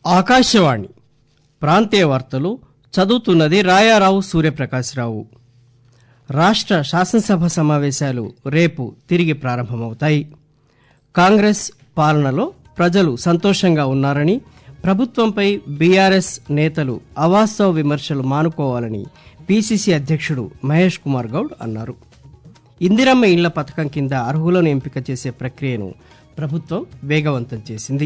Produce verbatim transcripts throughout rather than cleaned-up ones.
ఆకాశవాణి ప్రాంతీయ వార్తలు చదువుతున్నది రాయారావు సూర్యప్రకాశ్రావు. రాష్ట్ర శాసనసభ సమావేశాలు రేపు తిరిగి ప్రారంభమవుతాయి. కాంగ్రెస్ పాలనలో ప్రజలు సంతోషంగా ఉన్నారని, ప్రభుత్వంపై బీఆర్ఎస్ నేతలు అవాస్తవ విమర్శలు మానుకోవాలని పీసీసీ అధ్యక్షుడు మహేష్ కుమార్ గౌడ్ అన్నారు. ఇందిరమ్మ ఇళ్ల పథకం కింద అర్హులను ఎంపిక చేసే ప్రక్రియను ప్రభుత్వం వేగవంతం చేసింది.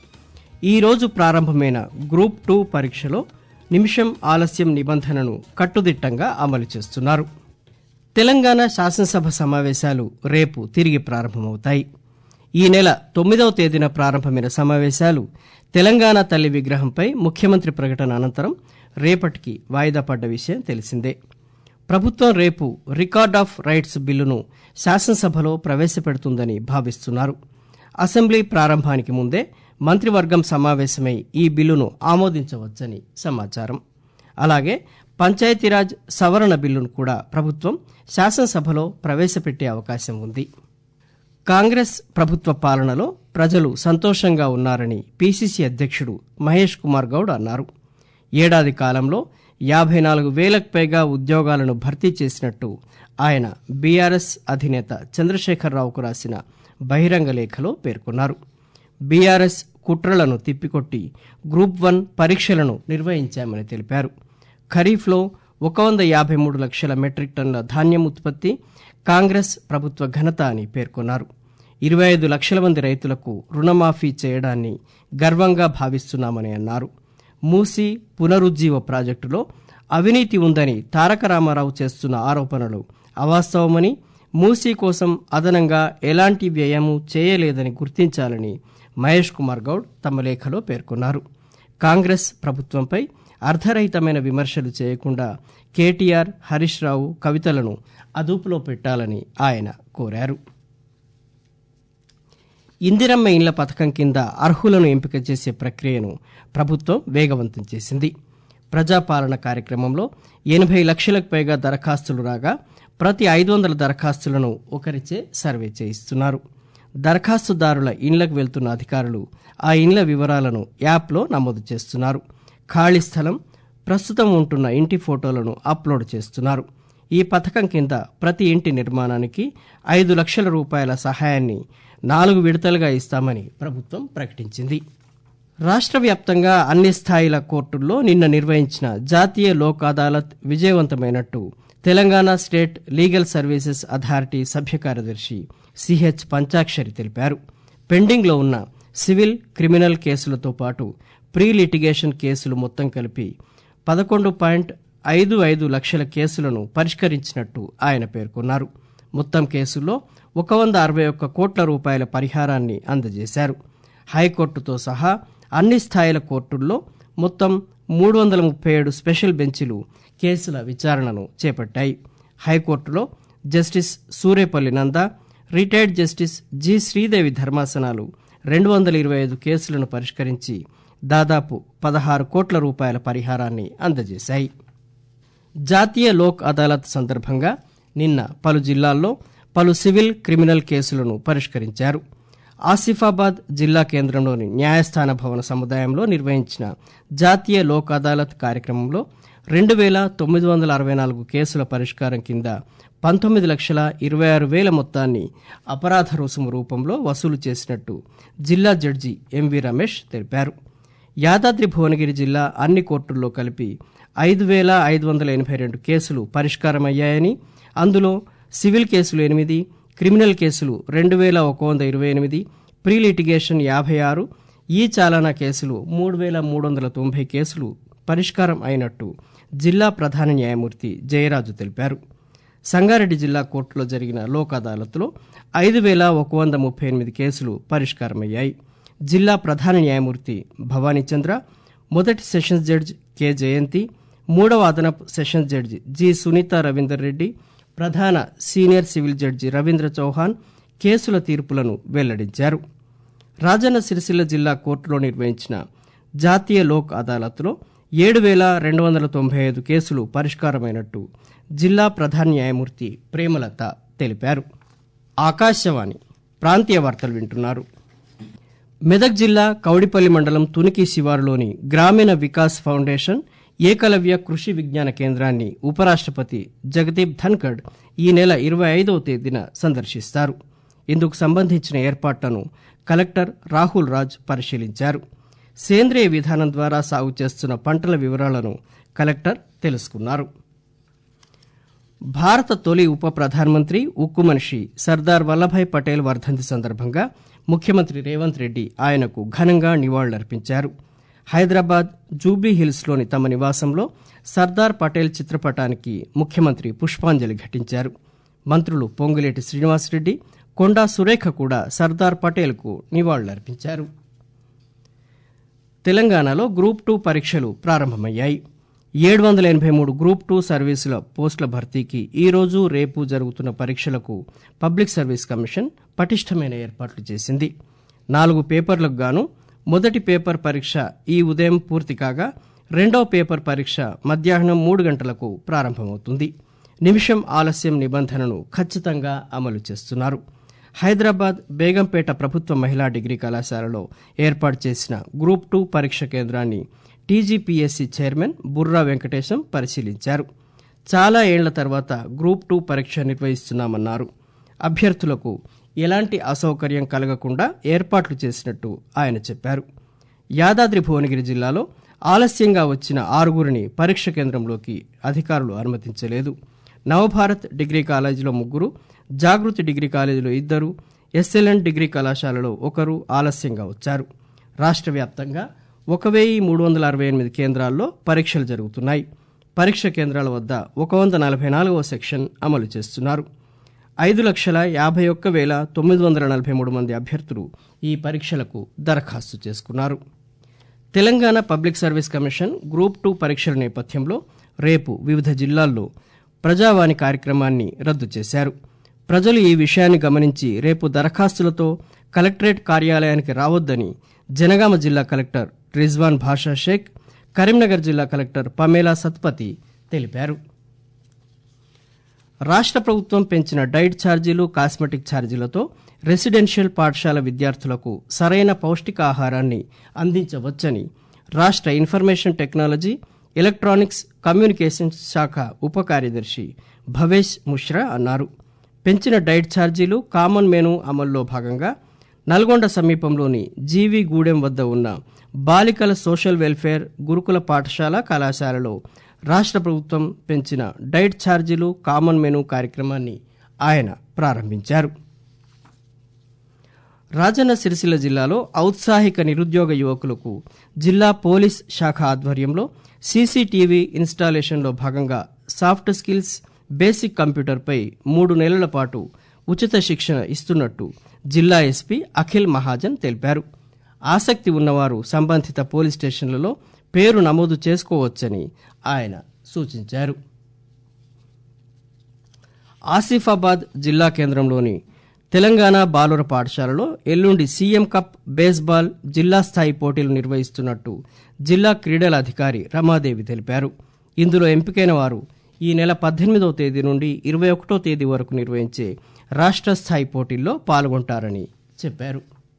ఈ రోజు ప్రారంభమైన గ్రూప్ టూ పరీక్షలో నిమిషం ఆలస్యం నిబంధనను కట్టుదిట్టంగా అమలు చేస్తున్నారు. తెలంగాణ శాసనసభ సమావేశాలు రేపు తిరిగి ప్రారంభమవుతాయి. ఈ నెల తొమ్మిదవ తేదీన ప్రారంభమైన సమావేశాలు తెలంగాణ తల్లి విగ్రహంపై ముఖ్యమంత్రి ప్రకటన అనంతరం రేపటికి వాయిదా పడ్డ విషయం తెలిసిందే. ప్రభుత్వం రేపు రికార్డ్ ఆఫ్ రైట్స్ బిల్లును శాసనసభలో ప్రవేశపెడుతుందని భావిస్తున్నారు. అసెంబ్లీ ప్రారంభానికి ముందే మంత్రివర్గం సమావేశమై ఈ బిల్లును ఆమోదించవచ్చని సమాచారం. అలాగే పంచాయతీరాజ్ సవరణ బిల్లును కూడా ప్రభుత్వం శాసనసభలో ప్రవేశపెట్టే అవకాశం ఉంది. కాంగ్రెస్ ప్రభుత్వ పాలనలో ప్రజలు సంతోషంగా ఉన్నారని పీసీసీ అధ్యక్షుడు మహేష్ కుమార్ గౌడ్ అన్నారు. ఏడాది కాలంలో యాభై నాలుగు వేలకు పైగా ఉద్యోగాలను భర్తీ చేసినట్టు ఆయన బీఆర్ఎస్ అధినేత చంద్రశేఖరరావుకు రాసిన బహిరంగ లేఖలో పేర్కొన్నారు. బీఆర్ఎస్ కుట్రలను తిప్పికొట్టి గ్రూప్ వన్ పరీక్షలను నిర్వహించామని తెలిపారు. ఖరీఫ్లో ఒక వంద యాభై మూడు లక్షల మెట్రిక్ టన్నుల ధాన్యం ఉత్పత్తి కాంగ్రెస్ ప్రభుత్వ ఘనత అని పేర్కొన్నారు. ఇరవై ఐదు లక్షల మంది రైతులకు రుణమాఫీ చేయడాన్ని గర్వంగా భావిస్తున్నామని అన్నారు. మూసీ పునరుజ్జీవ ప్రాజెక్టులో అవినీతి ఉందని తారక రామారావు చేస్తున్న ఆరోపణలు అవాస్తవమని, మూసీ కోసం అదనంగా ఎలాంటి వ్యయము చేయలేదని గుర్తించాలని మహేష్ కుమార్ గౌడ్ తమ లేఖలో పేర్కొన్నారు. కాంగ్రెస్ ప్రభుత్వంపై అర్ధరహితమైన విమర్శలు చేయకుండా కేటీఆర్, హరీష్ రావు కవితలను అదుపులో పెట్టాలని ఆయన కోరారు. ఇందిరమ్మ ఇళ్ల పథకం కింద అర్హులను ఎంపిక చేసే ప్రక్రియను ప్రభుత్వం వేగవంతం చేసింది. ప్రజాపాలన కార్యక్రమంలో ఎనభై లక్షలకు పైగా దరఖాస్తులు రాగా ప్రతి ఐదు వందల దరఖాస్తులను ఒకరిచే సర్వే చేయిస్తున్నారు. దరఖాస్తుదారుల ఇండ్లకు వెళ్తున్న అధికారులు ఆ ఇండ్ల వివరాలను యాప్లో నమోదు చేస్తున్నారు. ఖాళీ స్థలం, ప్రస్తుతం ఉంటున్న ఇంటి ఫోటోలను అప్లోడ్ చేస్తున్నారు. ఈ పథకం కింద ప్రతి ఇంటి నిర్మాణానికి ఐదు లక్షల రూపాయల సహాయాన్ని నాలుగు విడతలుగా ఇస్తామని ప్రభుత్వం ప్రకటించింది. రాష్ట్ర వ్యాప్తంగా అన్ని స్థాయిల కోర్టుల్లో నిన్న నిర్వహించిన జాతీయ లోక్ అదాలత్ విజయవంతమైనట్టు Telangana state legal services authority సభ్య కార్యదర్శి సిహెచ్ పంచాక్షరి తెలిపారు. పెండింగ్లో ఉన్న సివిల్, క్రిమినల్ కేసులతో పాటు ప్రీ లిటిగేషన్ కేసులు మొత్తం కలిపి పదకొండు పాయింట్ ఐదు ఐదు లక్షల కేసులను పరిష్కరించినట్టు ఆయన పేర్కొన్నారు. మొత్తం కేసుల్లో ఒక వంద అరవై ఒక్క కోట్ల రూపాయల పరిహారాన్ని అందజేశారు. హైకోర్టుతో సహా అన్ని స్థాయిల కోర్టుల్లో మొత్తం మూడు వందల ముప్పై ఏడు స్పెషల్ బెంచీలు కేసుల విచారణను చేపట్టాయి. హైకోర్టులో justice Surepalli Nanda, retired justice G Sridevi ధర్మాసనాలు రెండు వందల ఇరవై ఐదు కేసులను పరిష్కరించి దాదాపు పదహారు కోట్ల రూపాయల పరిహారాన్ని అందజేశాయి. జాతీయ లోక్ అదాలత్ సందర్భంగా నిన్న పలు జిల్లాల్లో పలు సివిల్, క్రిమినల్ కేసులను పరిష్కరించారు. ఆసిఫాబాద్ జిల్లా కేంద్రంలోని న్యాయస్థాన భవన సముదాయంలో నిర్వహించిన జాతీయ లోక్ అదాలత్ కార్యక్రమంలో రెండు వేల తొమ్మిది వందల అరవై నాలుగు కేసుల పరిష్కారం కింద పంతొమ్మిది లక్షల ఇరవై ఆరు వేల మొత్తాన్ని అపరాధ రుసుము రూపంలో వసూలు చేసినట్టు జిల్లా జడ్జి ఎంవి రమేష్ తెలిపారు. యాదాద్రి భువనగిరి జిల్లా అన్ని కోర్టుల్లో కలిపి ఐదు వేల ఐదు వందల ఎనభై రెండు కేసులు పరిష్కారమయ్యాయని, అందులో సివిల్ కేసులు ఎనిమిది, క్రిమినల్ కేసులు రెండు వేల ఒక వంద ఇరవై ఎనిమిది, ప్రీ లిటిగేషన్ యాభై ఆరు, ఈ చాలానా కేసులు మూడు వేల మూడు వందల తొంభై కేసులు పరిష్కారం అయినట్టు జిల్లా ప్రధాన న్యాయమూర్తి జయరాజు తెలిపారు. సంగారెడ్డి జిల్లా కోర్టులో జరిగిన లోక్ అదాలత్లో ఐదు వేల ఒక వంద ముప్పై ఎనిమిది కేసులు పరిష్కారమయ్యాయి. జిల్లా ప్రధాన న్యాయమూర్తి భవానీచంద్ర, మొదటి సెషన్స్ జడ్జి కె జయంతి, మూడవ అదనపు sessions judge G Sunitha Ravinder Reddy, ప్రధాన senior civil judge Ravindra Chauhan కేసుల తీర్పులను వెల్లడించారు. రాజన్న సిరిసిల్ల జిల్లా కోర్టులో నిర్వహించిన జాతీయ లోక్ అదాలత్లో ఏడు వేల రెండు వందల తొంభై ఐదు కేసులు పరిష్కారమైనట్టు జిల్లా ప్రధాన న్యాయమూర్తి ప్రేమలత తెలిపారు. ఆకాశవాణి ప్రాంతీయ వార్తలు వింటున్నారు. మెదక్ జిల్లా కౌడిపల్లి మండలం తునికి శివారులోని గ్రామీణ వికాస్ ఫౌండేషన్ ఏకలవ్య కృషి విజ్ఞాన కేంద్రాన్ని ఉపరాష్ట్రపతి జగదీప్ ధన్కడ్ ఈ నెల ఇరవై ఐదవ తేదీన సందర్శిస్తారు. ఇందుకు సంబంధించిన ఏర్పాట్లను కలెక్టర్ రాహుల్ రాజ్ పరిశీలించారు. సేంద్రియ విధానం ద్వారా సాగు చేస్తున్న పంటల వివరాలను కలెక్టర్ తెలుసుకున్నారు. భారత తొలి ఉప ప్రధానమంత్రి ఉక్కు మనిషి సర్దార్ వల్లభాయ్ పటేల్ వర్ధంతి సందర్భంగా ముఖ్యమంత్రి రేవంత్ రెడ్డి ఆయనకు ఘనంగా నివాళులర్పించారు. హైదరాబాద్ జూబ్లీహిల్స్లోని తమ నివాసంలో సర్దార్ పటేల్ చిత్రపటానికి ముఖ్యమంత్రి పుష్పాంజలి ఘటించారు. మంత్రులు పొంగులేటి శ్రీనివాసరెడ్డి, కొండా సురేఖ కూడా సర్దార్ పటేల్కు నివాళులర్పించారు. తెలంగాణలో గ్రూప్ టూ పరీక్షలు ప్రారంభమయ్యాయి. ఏడు వందల ఎనభై మూడు గ్రూప్ టూ సర్వీసుల పోస్టుల భర్తీకి ఈ రోజు రేపు జరుగుతున్న పరీక్షలకు పబ్లిక్ సర్వీస్ కమిషన్ పటిష్టమైన ఏర్పాట్లు చేసింది. నాలుగు పేపర్లకు గాను మొదటి పేపర్ పరీక్ష ఈ ఉదయం పూర్తి కాగా రెండవ పేపర్ పరీక్ష మధ్యాహ్నం మూడు గంటలకు ప్రారంభమవుతుంది. నిమిషం ఆలస్యం నిబంధనను ఖచ్చితంగా అమలు చేస్తున్నారు. హైదరాబాద్ బేగంపేట ప్రభుత్వ మహిళా డిగ్రీ కళాశాలలో ఏర్పాటు చేసిన గ్రూప్ టూ పరీక్ష కేంద్రాన్ని టీజీపీఎస్సీ చైర్మన్ బుర్రా వెంకటేశం పరిశీలించారు. చాలా ఏళ్ల తర్వాత గ్రూప్ టూ పరీక్ష నిర్వహిస్తున్నామన్నారు. అభ్యర్థులకు ఎలాంటి అసౌకర్యం కలగకుండా ఏర్పాట్లు చేసినట్టు ఆయన చెప్పారు. యాదాద్రి భువనగిరి జిల్లాలో ఆలస్యంగా వచ్చిన ఆరుగురిని పరీక్ష కేంద్రంలోకి అధికారులు అనుమతించలేదు. నవభారత్ డిగ్రీ కాలేజీలో ముగ్గురు, జాగృతి డిగ్రీ కాలేజీలో ఇద్దరు, ఎస్ఎల్ఎన్ డిగ్రీ కళాశాలలో ఒకరు ఆలస్యంగా వచ్చారు. రాష్ట్ర వ్యాప్తంగా ఒక వెయ్యి మూడు వందల అరవై ఎనిమిది కేంద్రాల్లో పరీక్షలు జరుగుతున్నాయి. పరీక్ష కేంద్రాల వద్ద ఒక వంద నలభై నాలుగవ సెక్షన్ అమలు చేస్తున్నారు. ఐదు లక్షల యాభై ఒక్క వేల తొమ్మిది వందల నలభై మూడు మంది అభ్యర్థులు ఈ పరీక్షలకు దరఖాస్తు చేసుకున్నారు. Telangana public service commission group two పరీక్షల నేపథ్యంలో రేపు వివిధ జిల్లాల్లో ప్రజావాణి కార్యక్రమాన్ని రద్దు చేశారు. ప్రజలు ఈ విషయాన్ని గమనించి రేపు దరఖాస్తులతో కలెక్టరేట్ కార్యాలయానికి రావద్దని జనగామ జిల్లా కలెక్టర్ రిజ్వాన్ భాషా షేక్, కరీంనగర్ జిల్లా కలెక్టర్ పమేలా సత్పతి తెలిపారు. రాష్ట్ర ప్రభుత్వం పెంచిన డైట్ ఛార్జీలు, కాస్మెటిక్ ఛార్జీలతో రెసిడెన్షియల్ పాఠశాల విద్యార్థులకు సరైన పౌష్టికాహారాన్ని అందించవచ్చని రాష్ట్ర ఇన్ఫర్మేషన్ టెక్నాలజీ, ఎలక్ట్రానిక్స్, కమ్యూనికేషన్స్ శాఖ ఉప కార్యదర్శి భవేష్ ముష్రా అన్నారు. పెంచిన డైట్ ఛార్జీలు, కామన్ మెనూ అమల్లో భాగంగా నల్గొండ సమీపంలోని జీవి గూడెం వద్ద ఉన్న బాలికల సోషల్ వెల్ఫేర్ గురుకుల పాఠశాల కళాశాలలో రాష్ట్ర ప్రభుత్వం పెంచిన డైట్ ఛార్జీలు, కామన్ మెనూ కార్యక్రమాన్ని ఆయన ప్రారంభించారు. రాజన్న సిరిసిల్ల జిల్లాలో ఔత్సాహిక నిరుద్యోగ యువకులకు జిల్లా పోలీస్ శాఖ ఆధ్వర్యంలో సీసీటీవీ ఇన్స్టాలేషన్లో భాగంగా సాఫ్ట్ స్కిల్స్, బేసిక్ కంప్యూటర్పై మూడు నెలల పాటు ఉచిత శిక్షణ ఇస్తున్నట్టు జిల్లా ఎస్పీ అఖిల్ మహాజన్ తెలిపారు. ఆసక్తి ఉన్నవారు సంబంధిత పోలీస్ స్టేషన్లలో పేరు నమోదు చేసుకోవచ్చని ఆయన సూచించారు. ఆసిఫాబాద్ జిల్లా కేంద్రంలోని తెలంగాణ బాలుర పాఠశాలలో ఎల్లుండి సీఎం కప్ బేస్బాల్ జిల్లా స్థాయి పోటీలు నిర్వహిస్తున్నట్టు జిల్లా క్రీడల అధికారి రమాదేవి తెలిపారు. ఇందులో ఎంపికైన వారు ఈ నెల పద్దెనిమిదవ తేదీ నుండి ఇరవై ఒకటో తేదీ వరకు నిర్వహించే రాష్ట్ర స్థాయి పోటీల్లో పాల్గొంటారని చెప్పారు.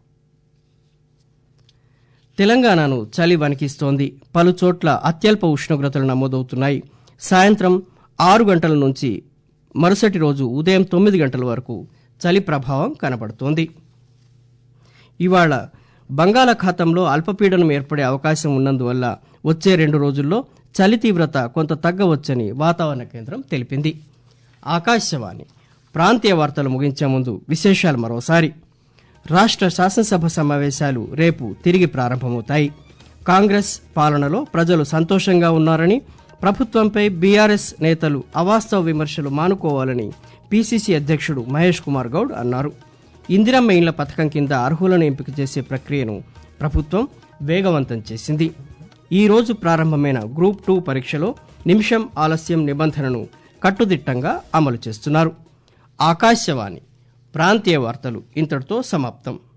తెలంగాణను చలి వణికిస్తోంది. పలుచోట్ల అత్యల్ప ఉష్ణోగ్రతలు నమోదవుతున్నాయి. సాయంత్రం ఆరు గంటల నుంచి మరుసటి రోజు ఉదయం తొమ్మిది గంటల వరకు చలి ప్రభావం కనబడుతోంది. ఇవాళ బంగాళాఖాతంలో అల్పపీడనం ఏర్పడే అవకాశం ఉన్నందువల్ల వచ్చే రెండు రోజుల్లో చలి తీవ్రత కొంత తగ్గవచ్చని వాతావరణ కేంద్రం తెలిపింది. ఆకాశవాణి ప్రాంతీయ వార్తలు ముగించే ముందు విశేషాలు మరోసారి. రాష్ట్ర శాసనసభ సమావేశాలు రేపు తిరిగి ప్రారంభమవుతాయి. కాంగ్రెస్ పాలనలో ప్రజలు సంతోషంగా ఉన్నారని, ప్రభుత్వంపై బీఆర్ఎస్ నేతలు అవాస్తవ విమర్శలు మానుకోవాలని పీసీసీ అధ్యక్షుడు మహేష్ కుమార్ గౌడ్ అన్నారు. ఇందిరమ్మ ఇండ్ల పథకం కింద అర్హులను ఎంపిక చేసే ప్రక్రియను ప్రభుత్వం వేగవంతం చేసింది. ఈ రోజు ప్రారంభమైన గ్రూప్ టూ పరీక్షలో నిమిషం ఆలస్యం నిబంధనను కట్టుదిట్టంగా అమలు చేస్తున్నారు. ఆకాశవాణి ప్రాంతీయ వార్తలు ఇంతటితో సమాప్తం.